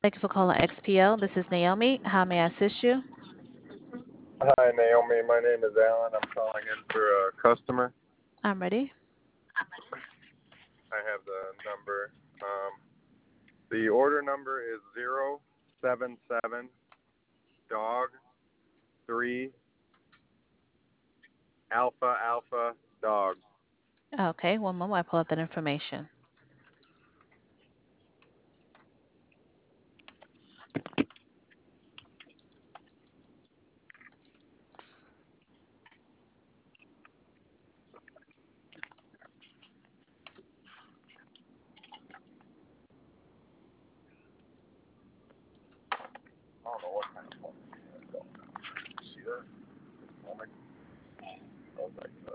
Thank you for calling XPL. This is Naomi. How may I assist you? Hi, Naomi. My name is Alan. I'm calling in for a customer. I'm ready. I have the number. The order number is 077 dog 3 alpha alpha dog. Okay, one moment. I pull up that information. I don't know what kind of phone. See that? Oh my, oh my,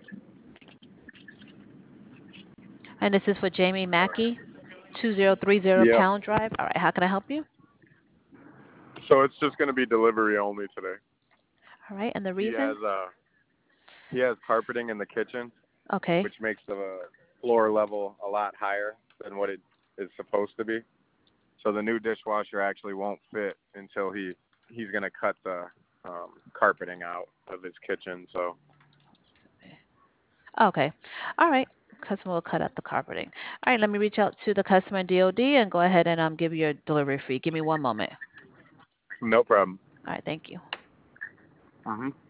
And this is for Jamie Mackey, 2030 Yep. Pound Drive. All right, how can I help you? So it's just going to be delivery only today. All right, and the He reason? has uh he has carpeting in the kitchen, Okay. which makes the floor level a lot higher than what it is supposed to be. So the new dishwasher actually won't fit until he's gonna cut the carpeting out of his kitchen. So Okay. All right. Customer will cut out the carpeting. All right, let me reach out to the customer in DOD and go ahead and give you a delivery fee. Give me one moment. no problem. All right, thank you. Mhm.